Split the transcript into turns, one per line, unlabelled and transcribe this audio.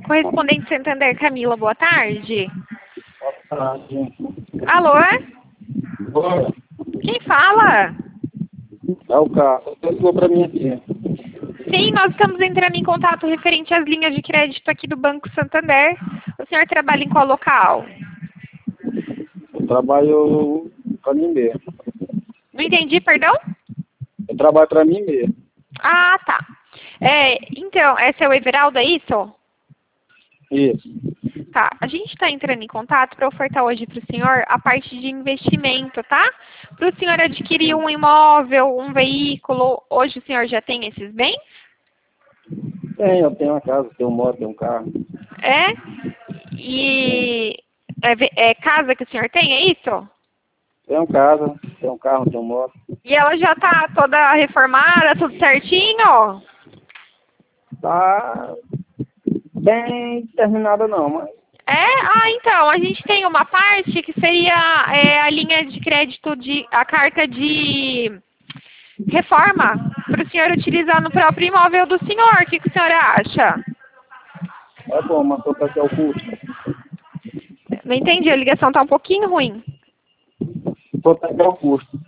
correspondente Santander, Camila, boa tarde.
Boa tarde.
Alô?
Bora.
Quem fala?
É o carro. Você ligou pra mim aqui.
Sim, nós estamos entrando em contato referente às linhas de crédito aqui do Banco Santander. O senhor trabalha em qual local?
Eu trabalho pra mim mesmo.
Não entendi, perdão?
Eu trabalho pra mim mesmo.
Ah, tá. Então, esse é o Everaldo, é isso?
Isso.
Tá, a gente está entrando em contato para ofertar hoje para o senhor a parte de investimento, tá? Para o senhor adquirir um imóvel, um veículo, hoje o senhor já tem esses bens?
Eu tenho uma casa, tenho uma moto, tenho um carro.
É? E é casa que o senhor tem, é isso?
Tenho casa, tenho um carro, tenho moto.
E ela já tá toda reformada, tudo certinho?
Tá bem terminada não, mas
Então, a gente tem uma parte que seria a linha de crédito, a carta de reforma, para o senhor utilizar no próprio imóvel do senhor. O que o senhor acha?
é bom, mas quanto é que é o custo?
Não entendi, a ligação tá um pouquinho ruim.
Quanto é que é o custo?